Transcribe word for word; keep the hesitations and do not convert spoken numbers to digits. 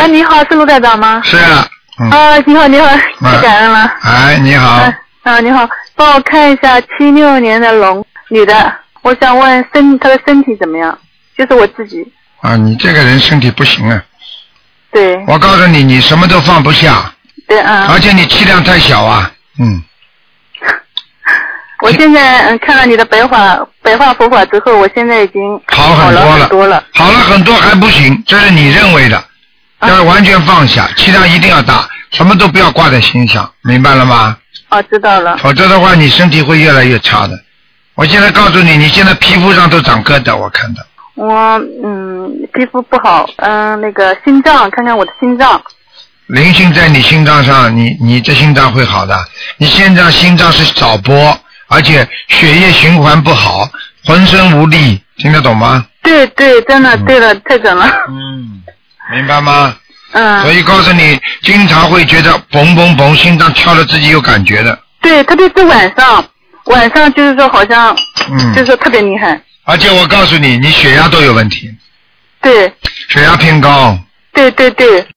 啊，你好，是卢台长吗？ 是啊。嗯、 啊，你好，你好，太感恩了。 哎，你好。 啊，啊你好，帮我看一下七六年的龙女的，我想问身她的身体怎么样？就是我自己。 啊，你这个人身体不行啊。 对。 我告诉你，你什么都放不下。 对啊。 而且你气量太小啊，嗯。 我现在嗯看了你的白话白话佛法之后，我现在已经好很多了， 好了很多了， 好了很多还不行，这是你认为的， 啊、 要完全放下，气量一定要大，什么都不要挂在心上，明白了吗？ 哦，知道了。 否则的话，你身体会越来越差的。我现在告诉你，你现在皮肤上都长疙瘩，我看到。 我嗯皮肤不好，嗯、呃、那个心脏，看看我的心脏。 灵性在你心脏上，你你这心脏会好的。你现在心脏是早搏。而且血液循环不好，浑身无力，听得懂吗？ 对对，真的、嗯、对了，太准了。 嗯，明白吗？ 嗯。 所以告诉你，经常会觉得嘣嘣嘣，心脏跳了自己有感觉的。 对，特别是晚上，晚上就是说好像，嗯，就是说特别厉害。 而且我告诉你，你血压都有问题。 对。 血压偏高。 对对对。